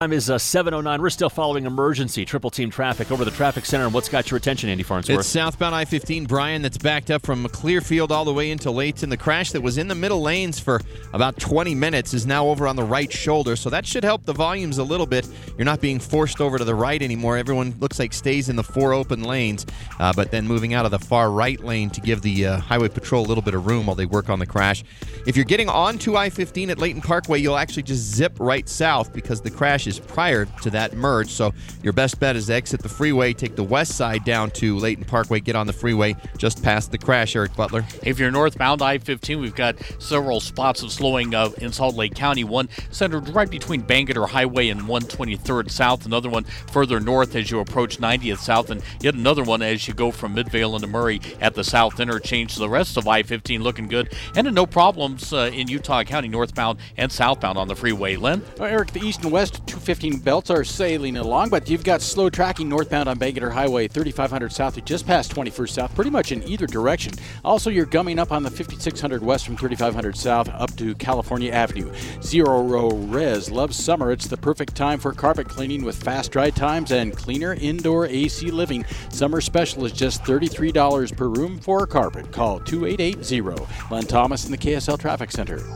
Time is 7:09. We're still following emergency triple team traffic over the traffic center. And what's got your attention, Andy Farnsworth? It's southbound I-15, Brian, that's backed up from Clearfield all the way into Layton. The crash that was in the middle lanes for about 20 minutes is now over on the right shoulder, so that should help the volumes a little bit. You're not being forced over to the right anymore. Everyone looks like stays in the 4 open lanes, but then moving out of the far right lane to give the Highway Patrol a little bit of room while they work on the crash. If you're getting onto I-15 at Layton Parkway, you'll actually just zip right south because the crash is prior to that merge. So your best bet is to exit the freeway, take the west side down to Layton Parkway, get on the freeway just past the crash. Eric Butler. If you're northbound I-15, we've got several spots of slowing in Salt Lake County. One centered right between Bangerter Highway and 123rd South. Another one further north as you approach 90th South. And yet another one as you go from Midvale into Murray at the South Interchange. So the rest of I-15 looking good. And no problems in Utah County, northbound and southbound on the freeway. Len? Well, Eric, the east and west 215 belts are sailing along, but you've got slow tracking northbound on Bangerter Highway, 3500 South. You just passed 21st South, pretty much in either direction. Also, you're gumming up on the 5600 West from 3500 South up to California Avenue. Zero Row Res loves summer. It's the perfect time for carpet cleaning with fast dry times and cleaner indoor AC living. Summer special is just $33 per room for carpet. Call 2880. Len Thomas in the KSL Traffic Center.